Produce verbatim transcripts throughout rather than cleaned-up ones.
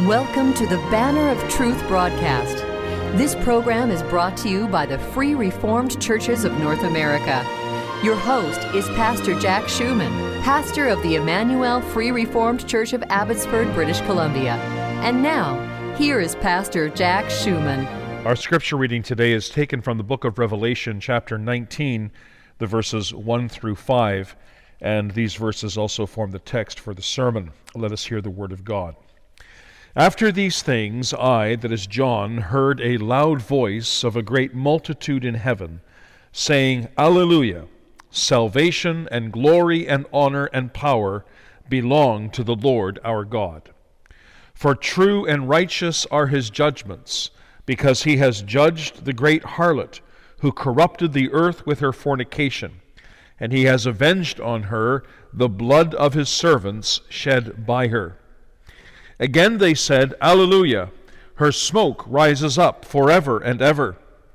Welcome to the Banner of Truth broadcast. This program is brought to you by the Free Reformed Churches of North America. Your host is Pastor Jack Schumann, pastor of the Emmanuel Free Reformed Church of Abbotsford, British Columbia. And now, here is Pastor Jack Schumann. Our scripture reading today is taken from the book of Revelation, chapter nineteen, the verses one through five, and these verses also form the text for the sermon. Let us hear the word of God. After these things, I, that is John, heard a loud voice of a great multitude in heaven, saying, Alleluia! Salvation and glory and honor and power belong to the Lord our God. For true and righteous are his judgments, because he has judged the great harlot, who corrupted the earth with her fornication, and he has avenged on her the blood of his servants shed by her. Again they said, Alleluia! Her smoke rises up forever and ever.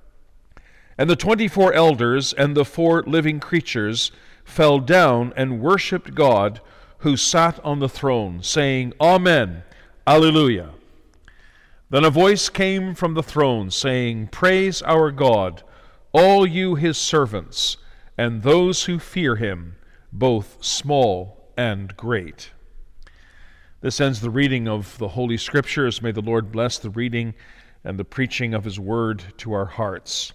And the twenty-four elders and the four living creatures fell down and worshipped God who sat on the throne, saying, Amen, Alleluia. Then a voice came from the throne, saying, Praise our God, all you his servants, and those who fear him, both small and great. This ends the reading of the Holy Scriptures. May the Lord bless the reading and the preaching of his word to our hearts.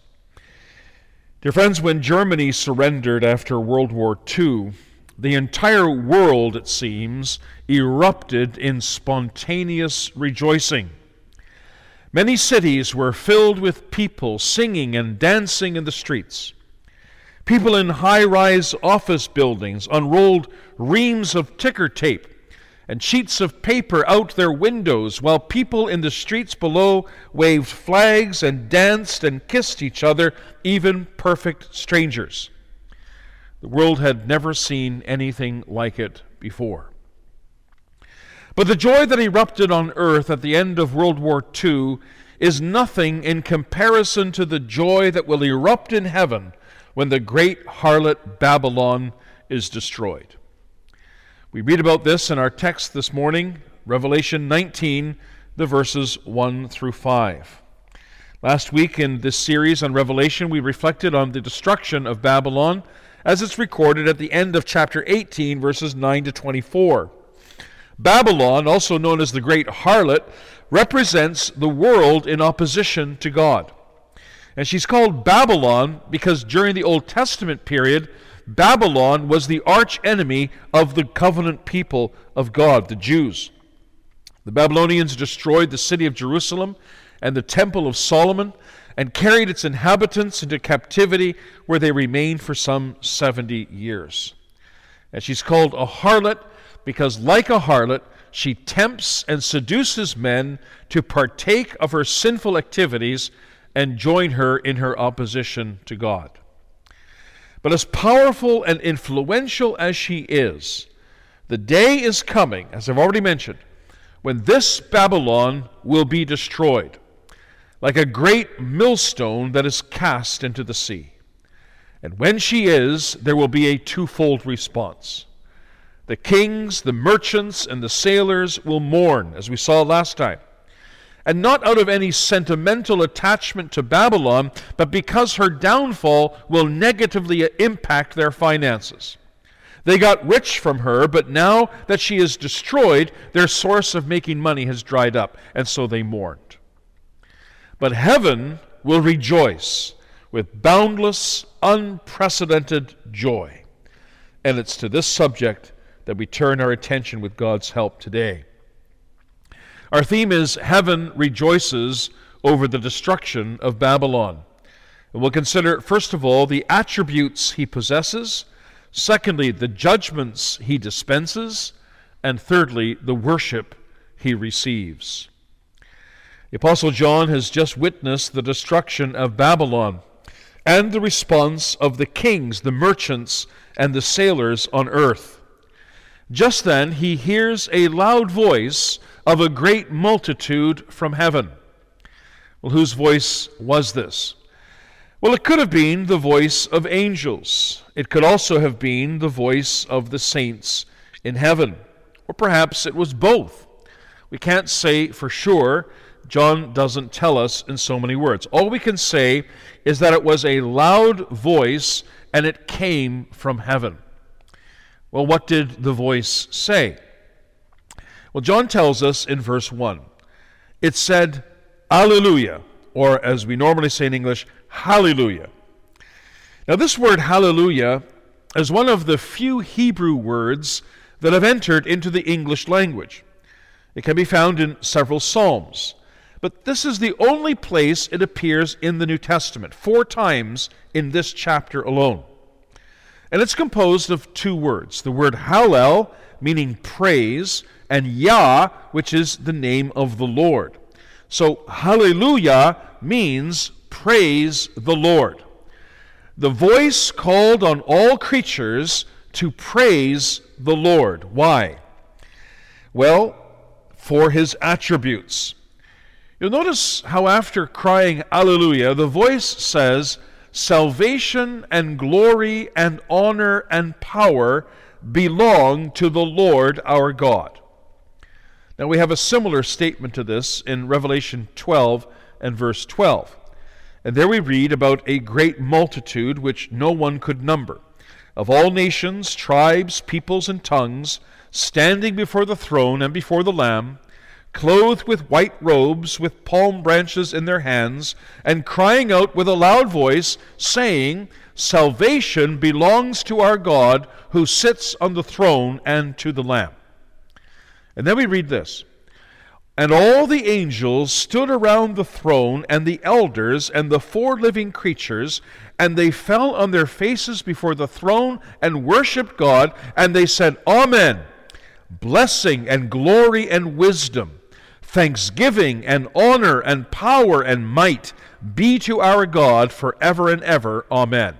Dear friends, when Germany surrendered after World War Two, the entire world, it seems, erupted in spontaneous rejoicing. Many cities were filled with people singing and dancing in the streets. People in high-rise office buildings unrolled reams of ticker tape and sheets of paper out their windows, while people in the streets below waved flags and danced and kissed each other, even perfect strangers. The world had never seen anything like it before. But the joy that erupted on earth at the end of World War Two is nothing in comparison to the joy that will erupt in heaven when the great harlot Babylon is destroyed. We read about this in our text this morning, Revelation nineteen, the verses one through five. Last week in this series on Revelation, we reflected on the destruction of Babylon as it's recorded at the end of chapter eighteen, verses nine to twenty-four. Babylon, also known as the Great Harlot, represents the world in opposition to God. And she's called Babylon because during the Old Testament period, Babylon was the arch enemy of the covenant people of God, the Jews. The Babylonians destroyed the city of Jerusalem and the temple of Solomon and carried its inhabitants into captivity, where they remained for some seventy years. And she's called a harlot because, like a harlot, she tempts and seduces men to partake of her sinful activities and join her in her opposition to God. But as powerful and influential as she is, the day is coming, as I've already mentioned, when this Babylon will be destroyed, like a great millstone that is cast into the sea. And when she is, there will be a twofold response. The kings, the merchants, and the sailors will mourn, as we saw last time. And not out of any sentimental attachment to Babylon, but because her downfall will negatively impact their finances. They got rich from her, but now that she is destroyed, their source of making money has dried up, and so they mourned. But heaven will rejoice with boundless, unprecedented joy. And it's to this subject that we turn our attention with God's help today. Our theme is Heaven Rejoices Over the Destruction of Babylon. And we'll consider, first of all, the attributes he possesses, secondly, the judgments he dispenses, and thirdly, the worship he receives. The Apostle John has just witnessed the destruction of Babylon and the response of the kings, the merchants, and the sailors on earth. Just then, he hears a loud voice of a great multitude from heaven. Well, whose voice was this? Well, it could have been the voice of angels. It could also have been the voice of the saints in heaven. Or perhaps it was both. We can't say for sure. John doesn't tell us in so many words. All we can say is that it was a loud voice and it came from heaven. Well, what did the voice say? Well, John tells us in verse one. It said, Alleluia, or as we normally say in English, Hallelujah. Now, this word Hallelujah is one of the few Hebrew words that have entered into the English language. It can be found in several Psalms. But this is the only place it appears in the New Testament, four times in this chapter alone. And it's composed of two words, the word Hallel, meaning praise, and Yah, which is the name of the Lord. So Hallelujah means praise the Lord. The voice called on all creatures to praise the Lord. Why? Well, for his attributes. You'll notice how after crying Alleluia, the voice says, salvation and glory and honor and power belong to the Lord our God. Now we have a similar statement to this in Revelation twelve and verse twelve. And there we read about a great multitude which no one could number, of all nations, tribes, peoples, and tongues, standing before the throne and before the Lamb, clothed with white robes, with palm branches in their hands, and crying out with a loud voice, saying, salvation belongs to our God, who sits on the throne, and to the Lamb. And then we read this. And all the angels stood around the throne, and the elders, and the four living creatures, and they fell on their faces before the throne, and worshipped God, and they said, Amen. Blessing and glory and wisdom, thanksgiving and honor and power and might be to our God forever and ever. Amen.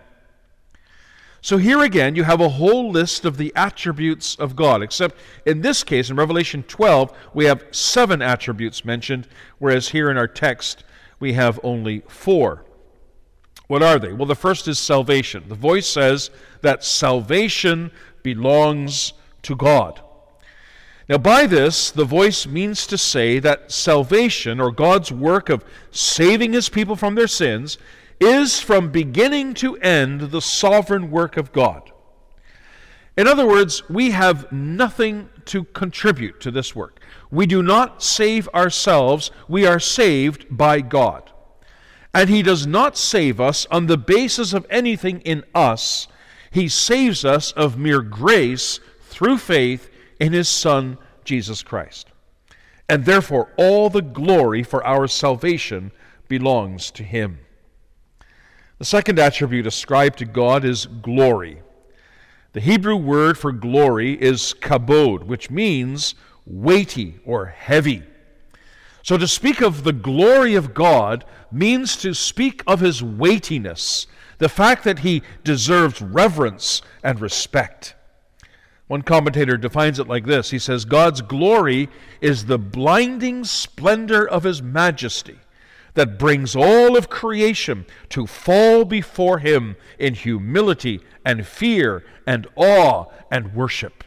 So here again you have a whole list of the attributes of God, except in this case, in Revelation twelve, we have seven attributes mentioned, whereas here in our text we have only four. What are they? Well, the first is salvation. The voice says that salvation belongs to God. Now, by this, the voice means to say that salvation, or God's work of saving his people from their sins, is from beginning to end the sovereign work of God. In other words, we have nothing to contribute to this work. We do not save ourselves, we are saved by God. And he does not save us on the basis of anything in us. He saves us of mere grace through faith in his Son, Jesus Christ. And therefore, all the glory for our salvation belongs to him. The second attribute ascribed to God is glory. The Hebrew word for glory is kabod, which means weighty or heavy. So to speak of the glory of God means to speak of his weightiness, the fact that he deserves reverence and respect. One commentator defines it like this. He says, God's glory is the blinding splendor of his majesty that brings all of creation to fall before him in humility and fear and awe and worship.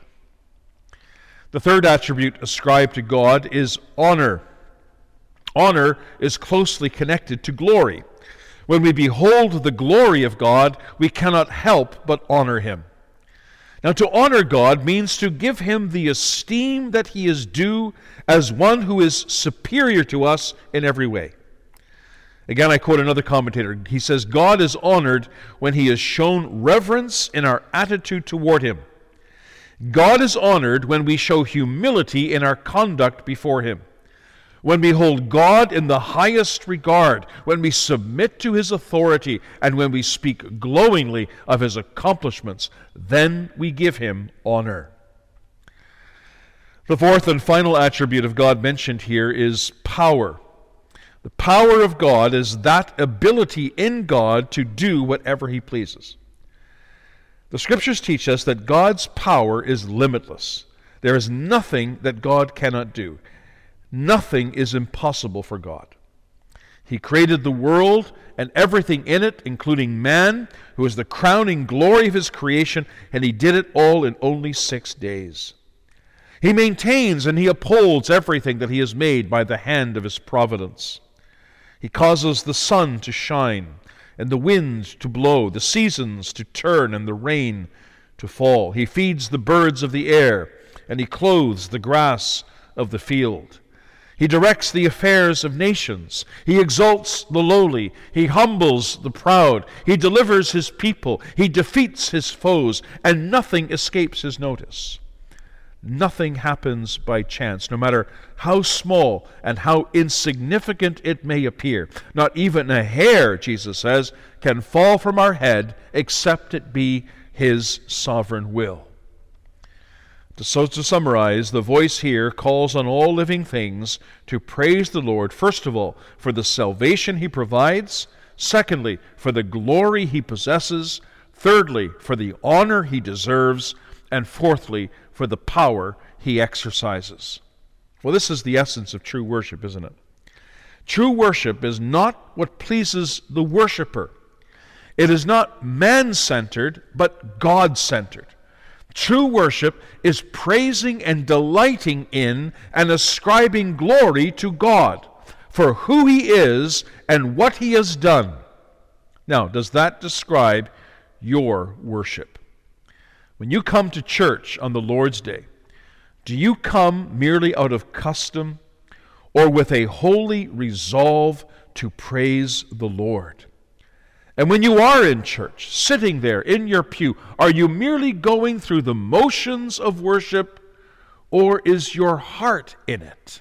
The third attribute ascribed to God is honor. Honor is closely connected to glory. When we behold the glory of God, we cannot help but honor him. Now, to honor God means to give him the esteem that he is due as one who is superior to us in every way. Again, I quote another commentator. He says, God is honored when he is shown reverence in our attitude toward him. God is honored when we show humility in our conduct before him. When we hold God in the highest regard, when we submit to his authority, and when we speak glowingly of his accomplishments, then we give him honor. The fourth and final attribute of God mentioned here is power. The power of God is that ability in God to do whatever he pleases. The Scriptures teach us that God's power is limitless. There is nothing that God cannot do. Nothing is impossible for God. He created the world and everything in it, including man, who is the crowning glory of his creation, and he did it all in only six days. He maintains and he upholds everything that he has made by the hand of his providence. He causes the sun to shine and the wind to blow, the seasons to turn and the rain to fall. He feeds the birds of the air, and he clothes the grass of the field. He directs the affairs of nations. He exalts the lowly. He humbles the proud. He delivers his people. He defeats his foes, and nothing escapes his notice. Nothing happens by chance, no matter how small and how insignificant it may appear. Not even a hair, Jesus says, can fall from our head except it be his sovereign will. So to summarize, the voice here calls on all living things to praise the Lord, first of all, for the salvation he provides, secondly, for the glory he possesses, thirdly, for the honor he deserves, and fourthly, for the power he exercises. Well, this is the essence of true worship, isn't it? True worship is not what pleases the worshiper. It is not man-centered, but God-centered. True worship is praising and delighting in and ascribing glory to God for who he is and what he has done. Now, does that describe your worship? When you come to church on the Lord's Day, do you come merely out of custom or with a holy resolve to praise the Lord? And when you are in church, sitting there in your pew, are you merely going through the motions of worship, or is your heart in it?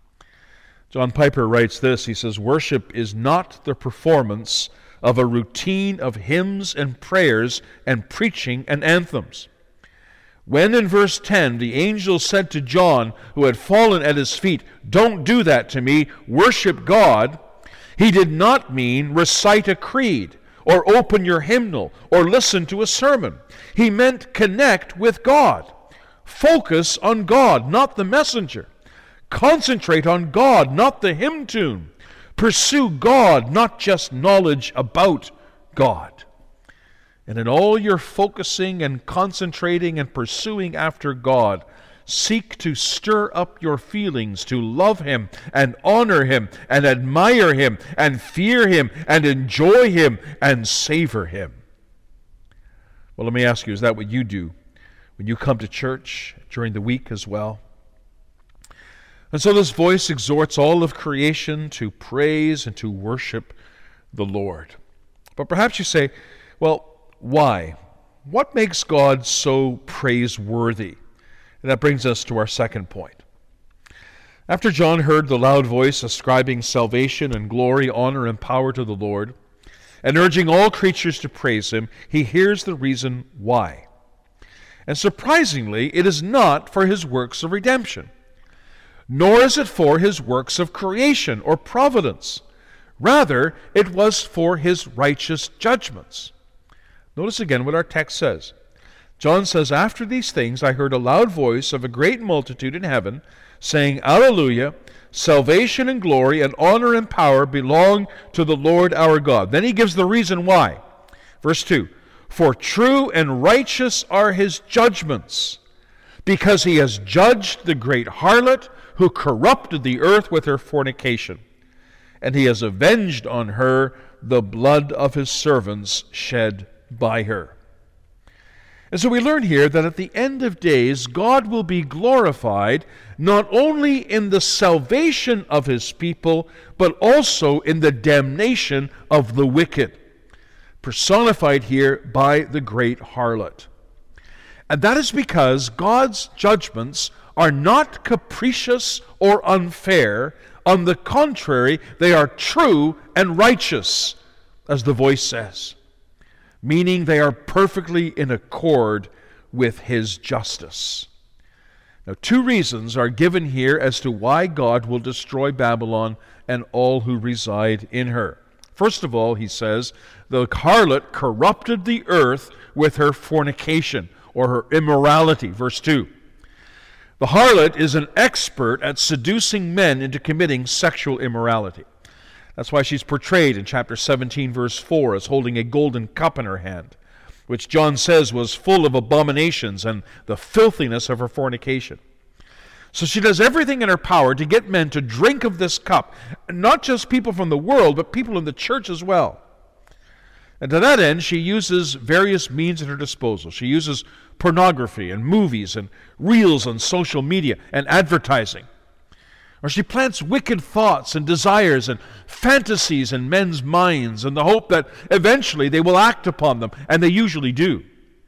John Piper writes this, he says, "Worship is not the performance of a routine of hymns and prayers and preaching and anthems. When in verse ten the angel said to John, who had fallen at his feet, 'Don't do that to me, worship God,' he did not mean recite a creed, or open your hymnal, or listen to a sermon. He meant connect with God. Focus on God, not the messenger. Concentrate on God, not the hymn tune. Pursue God, not just knowledge about God. And in all your focusing and concentrating and pursuing after God, seek to stir up your feelings to love him and honor him and admire him and fear him and enjoy him and savor him." Well, let me ask you, is that what you do when you come to church during the week as well? And so this voice exhorts all of creation to praise and to worship the Lord. But perhaps you say, well, why? What makes God so praiseworthy? And that brings us to our second point. After John heard the loud voice ascribing salvation and glory, honor, and power to the Lord, and urging all creatures to praise him, he hears the reason why. And surprisingly, it is not for his works of redemption, nor is it for his works of creation or providence. Rather, it was for his righteous judgments. Notice again what our text says. John says, "After these things I heard a loud voice of a great multitude in heaven, saying, Alleluia, salvation and glory and honor and power belong to the Lord our God." Then he gives the reason why. Verse two, "For true and righteous are his judgments, because he has judged the great harlot who corrupted the earth with her fornication, and he has avenged on her the blood of his servants shed by her." And so we learn here that at the end of days, God will be glorified not only in the salvation of his people, but also in the damnation of the wicked, personified here by the great harlot. And that is because God's judgments are not capricious or unfair. On the contrary, they are true and righteous, as the voice says, meaning they are perfectly in accord with his justice. Now, two reasons are given here as to why God will destroy Babylon and all who reside in her. First of all, he says, the harlot corrupted the earth with her fornication, or her immorality. Verse two. The harlot is an expert at seducing men into committing sexual immorality. That's why she's portrayed in chapter seventeen, verse four, as holding a golden cup in her hand, which John says was full of abominations and the filthiness of her fornication. So she does everything in her power to get men to drink of this cup. Not just people from the world, but people in the church as well. And to that end, she uses various means at her disposal. She uses pornography and movies and reels on social media and advertising. Or she plants wicked thoughts and desires and fantasies in men's minds in the hope that eventually they will act upon them, and they usually do.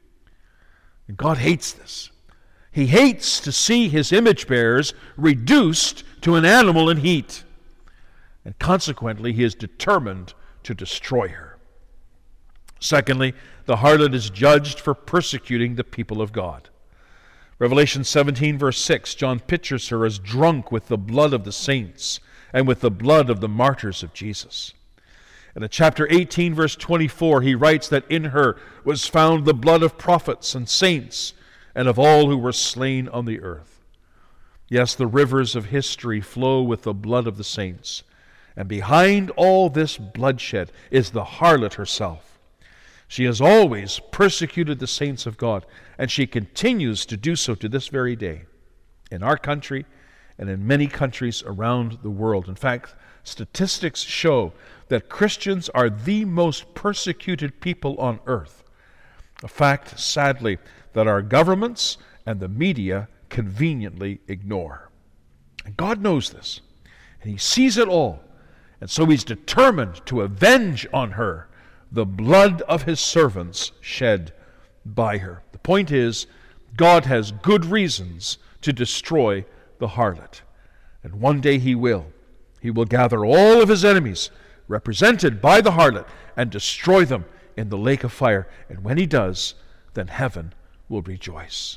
And God hates this. He hates to see his image bearers reduced to an animal in heat. And consequently, he is determined to destroy her. Secondly, the harlot is judged for persecuting the people of God. Revelation seventeen, verse six, John pictures her as drunk with the blood of the saints and with the blood of the martyrs of Jesus. And in chapter eighteen, verse twenty-four, he writes that in her was found the blood of prophets and saints and of all who were slain on the earth. Yes, the rivers of history flow with the blood of the saints. And behind all this bloodshed is the harlot herself. She has always persecuted the saints of God, and she continues to do so to this very day in our country and in many countries around the world. In fact, statistics show that Christians are the most persecuted people on earth, a fact, sadly, that our governments and the media conveniently ignore. And God knows this, and he sees it all, and so he's determined to avenge on her the blood of his servants shed by her. The point is, God has good reasons to destroy the harlot, and one day he will. He will gather all of his enemies, represented by the harlot, and destroy them in the lake of fire. And when he does, then heaven will rejoice.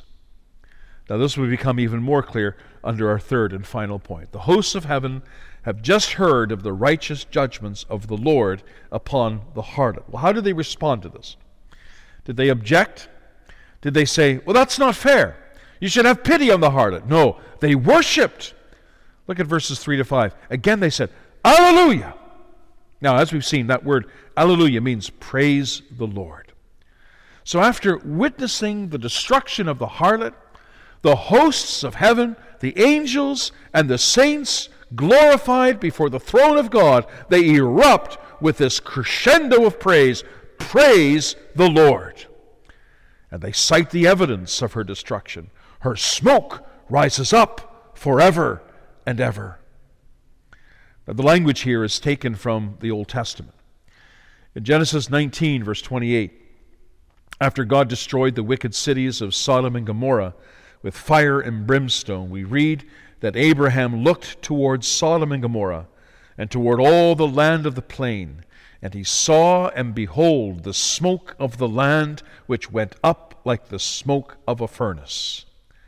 Now this will become even more clear under our third and final point. The hosts of heaven have just heard of the righteous judgments of the Lord upon the harlot. Well, how did they respond to this? Did they object? Did they say, well, that's not fair. You should have pity on the harlot? No, they worshipped. Look at verses three to five. Again they said, Alleluia. Now, as we've seen, that word Alleluia means praise the Lord. So after witnessing the destruction of the harlot, the hosts of heaven, the angels, and the saints glorified before the throne of God, they erupt with this crescendo of praise. Praise the Lord. And they cite the evidence of her destruction. Her smoke rises up forever and ever. Now, the language here is taken from the Old Testament. In Genesis nineteen, verse twenty-eight, after God destroyed the wicked cities of Sodom and Gomorrah with fire and brimstone, we read that Abraham looked toward Sodom and Gomorrah and toward all the land of the plain, and he saw and behold the smoke of the land which went up like the smoke of a furnace.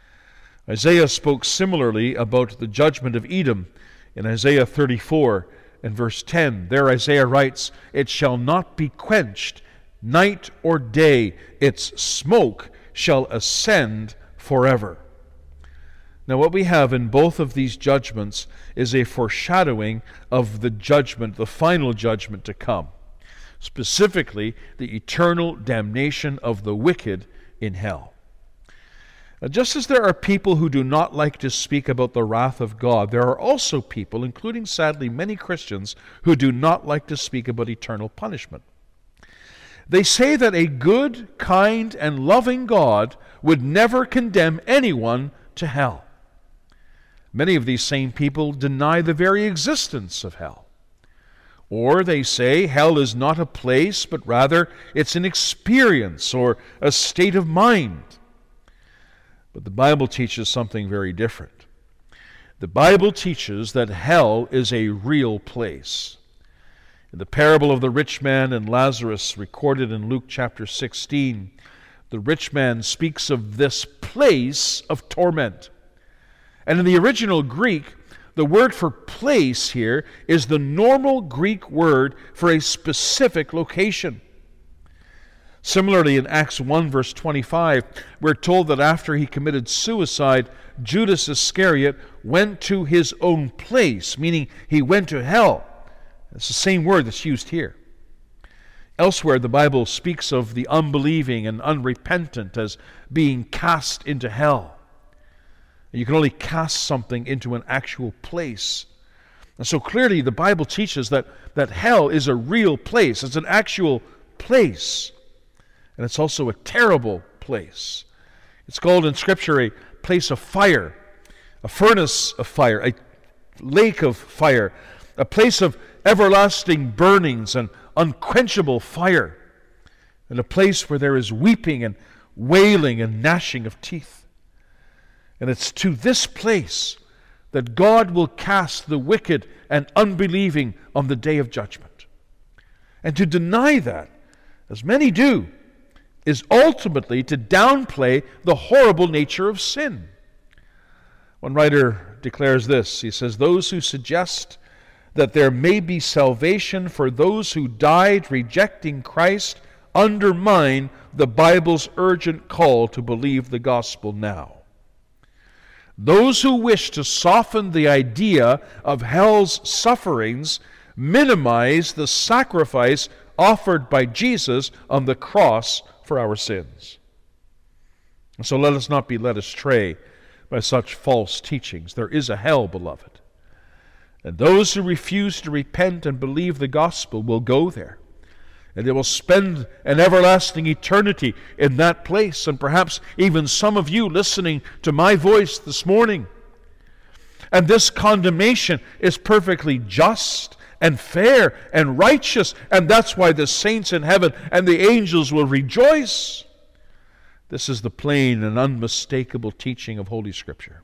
Isaiah spoke similarly about the judgment of Edom in Isaiah thirty-four and verse ten. There Isaiah writes, "It shall not be quenched night or day, its smoke shall ascend forever." Now what we have in both of these judgments is a foreshadowing of the judgment, the final judgment to come. Specifically, the eternal damnation of the wicked in hell. Now, just as there are people who do not like to speak about the wrath of God, there are also people, including sadly many Christians, who do not like to speak about eternal punishment. They say that a good, kind, and loving God would never condemn anyone to hell. Many of these same people deny the very existence of hell. Or they say hell is not a place, but rather it's an experience or a state of mind. But the Bible teaches something very different. The Bible teaches that hell is a real place. In the parable of the rich man and Lazarus, recorded in Luke chapter sixteen, the rich man speaks of this place of torment. And in the original Greek, the word for place here is the normal Greek word for a specific location. Similarly, in Acts one, verse twenty-five, we're told that after he committed suicide, Judas Iscariot went to his own place, meaning he went to hell. It's the same word that's used here. Elsewhere, the Bible speaks of the unbelieving and unrepentant as being cast into hell. You can only cast something into an actual place. And so clearly the Bible teaches that, that hell is a real place. It's an actual place. And it's also a terrible place. It's called in Scripture a place of fire, a furnace of fire, a lake of fire, a place of everlasting burnings and unquenchable fire, and a place where there is weeping and wailing and gnashing of teeth. And it's to this place that God will cast the wicked and unbelieving on the day of judgment. And to deny that, as many do, is ultimately to downplay the horrible nature of sin. One writer declares this. He says, "Those who suggest that there may be salvation for those who died rejecting Christ undermine the Bible's urgent call to believe the gospel now. Those who wish to soften the idea of hell's sufferings minimize the sacrifice offered by Jesus on the cross for our sins." And so let us not be led astray by such false teachings. There is a hell, beloved. And those who refuse to repent and believe the gospel will go there. And they will spend an everlasting eternity in that place. And perhaps even some of you listening to my voice this morning. And this condemnation is perfectly just and fair and righteous. And that's why the saints in heaven and the angels will rejoice. This is the plain and unmistakable teaching of Holy Scripture.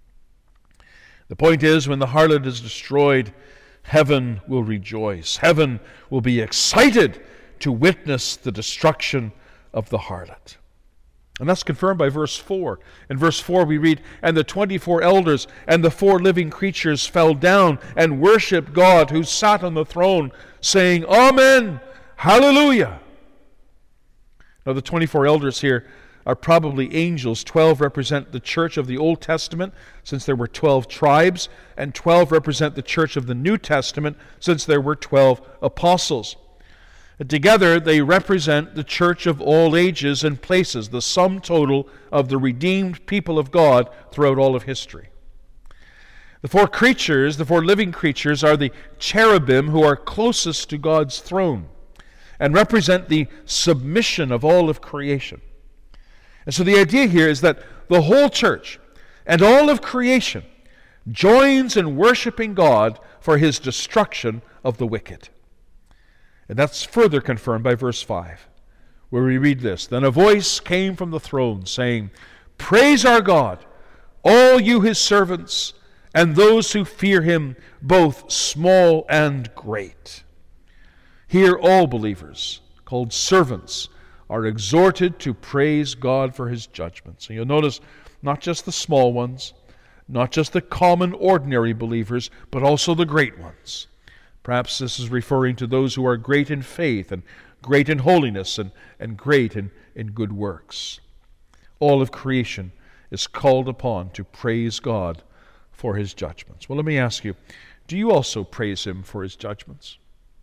The point is, when the harlot is destroyed, heaven will rejoice. Heaven will be excited to witness the destruction of the harlot. And that's confirmed by verse four. In verse four we read, "And the twenty-four elders and the four living creatures fell down and worshipped God who sat on the throne, saying, Amen, Hallelujah." Now the twenty-four elders here are probably angels. Twelve represent the church of the Old Testament, since there were twelve tribes, and twelve represent the church of the New Testament, since there were twelve apostles. And together they represent the church of all ages and places, the sum total of the redeemed people of God throughout all of history. The four creatures, the four living creatures, are the cherubim who are closest to God's throne and represent the submission of all of creation. And so the idea here is that the whole church and all of creation joins in worshiping God for His destruction of the wicked. And that's further confirmed by verse five, where we read this, "Then a voice came from the throne, saying, Praise our God, all you His servants, and those who fear Him, both small and great." Here all believers, called servants, are exhorted to praise God for His judgments. And you'll notice not just the small ones, not just the common, ordinary believers, but also the great ones. Perhaps this is referring to those who are great in faith and great in holiness and, and great in, in good works. All of creation is called upon to praise God for His judgments. Well, let me ask you, do you also praise Him for His judgments?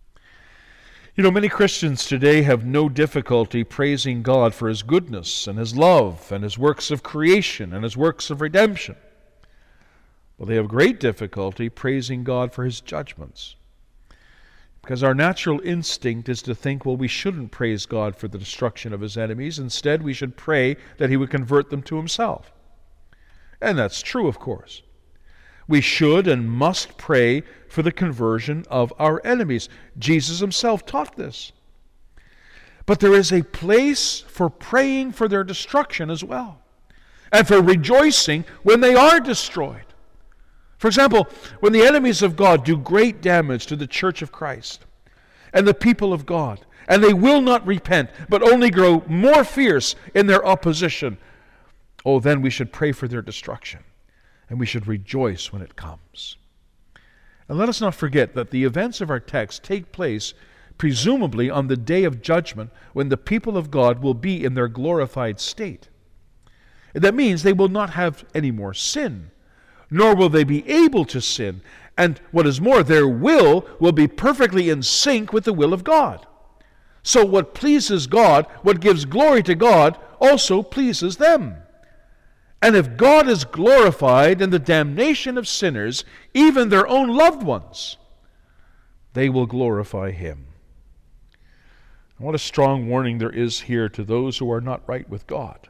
You know, many Christians today have no difficulty praising God for His goodness and His love and His works of creation and His works of redemption. But they have great difficulty praising God for His judgments. Because our natural instinct is to think, well, we shouldn't praise God for the destruction of His enemies. Instead, we should pray that He would convert them to Himself. And that's true, of course. We should and must pray for the conversion of our enemies. Jesus Himself taught this. But there is a place for praying for their destruction as well, and for rejoicing when they are destroyed. For example, when the enemies of God do great damage to the church of Christ and the people of God, and they will not repent, but only grow more fierce in their opposition, oh, then we should pray for their destruction, and we should rejoice when it comes. And let us not forget that the events of our text take place presumably on the day of judgment, when the people of God will be in their glorified state. That means they will not have any more sin, nor will they be able to sin. And what is more, their will will be perfectly in sync with the will of God. So what pleases God, what gives glory to God, also pleases them. And if God is glorified in the damnation of sinners, even their own loved ones, they will glorify Him. What a strong warning there is here to those who are not right with God.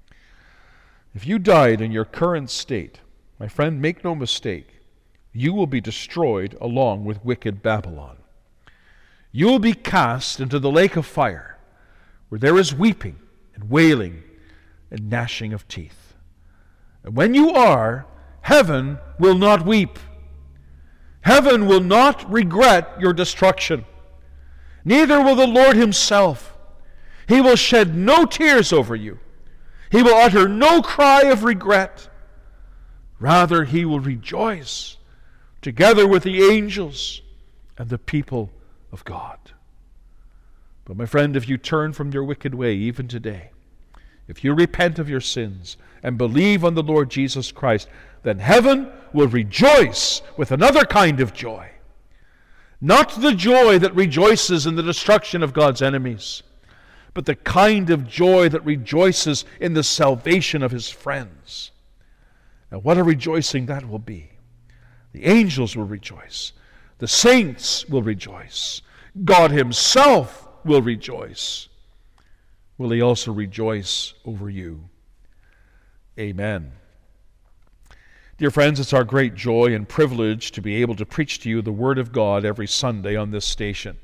If you died in your current state, my friend, make no mistake, you will be destroyed along with wicked Babylon. You will be cast into the lake of fire, where there is weeping and wailing and gnashing of teeth. And when you are, heaven will not weep. Heaven will not regret your destruction. Neither will the Lord Himself. He will shed no tears over you. He will utter no cry of regret. Rather, He will rejoice together with the angels and the people of God. But my friend, if you turn from your wicked way even today, if you repent of your sins and believe on the Lord Jesus Christ, then heaven will rejoice with another kind of joy. Not the joy that rejoices in the destruction of God's enemies, but the kind of joy that rejoices in the salvation of His friends. Now, what a rejoicing that will be. The angels will rejoice. The saints will rejoice. God Himself will rejoice. Will He also rejoice over you? Amen. Dear friends, it's our great joy and privilege to be able to preach to you the Word of God every Sunday on this station.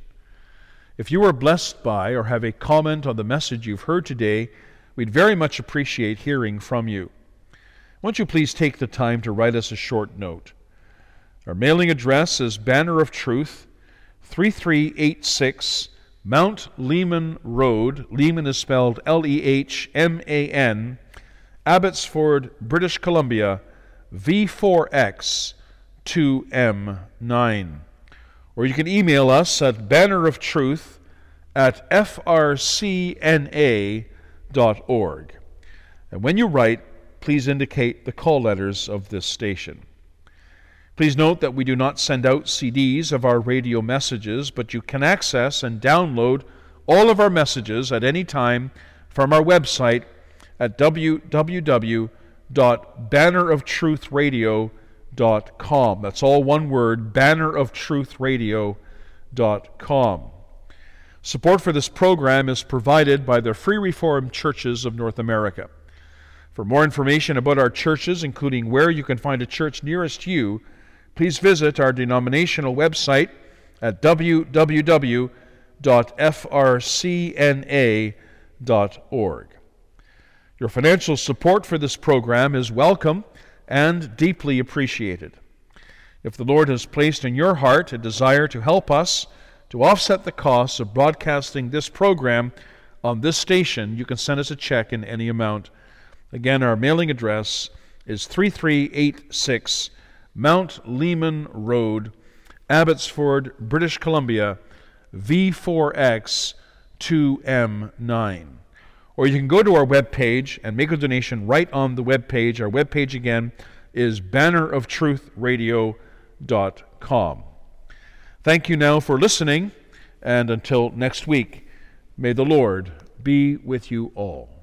If you are blessed by or have a comment on the message you've heard today, we'd very much appreciate hearing from you. Won't you please take the time to write us a short note? Our mailing address is Banner of Truth, three three eight six Mount Lehman Road. Lehman is spelled L E H M A N, Abbotsford, British Columbia, V four X two M nine. Or you can email us at banneroftruth at f r c n a dot org. And when you write, please indicate the call letters of this station. Please note that we do not send out C Ds of our radio messages, but you can access and download all of our messages at any time from our website at w w w dot banner of truth radio dot com. That's all one word, banner of truth radio dot com. Support for this program is provided by the Free Reformed Churches of North America. For more information about our churches, including where you can find a church nearest you, please visit our denominational website at w w w dot f r c n a dot org. Your financial support for this program is welcome and deeply appreciated. If the Lord has placed in your heart a desire to help us to offset the costs of broadcasting this program on this station, you can send us a check in any amount. Again, our mailing address is three three eight six Mount Lehman Road, Abbotsford, British Columbia, V four X two M nine. Or you can go to our webpage and make a donation right on the webpage. Our webpage again is banner of truth radio dot com. Thank you now for listening, and until next week, may the Lord be with you all.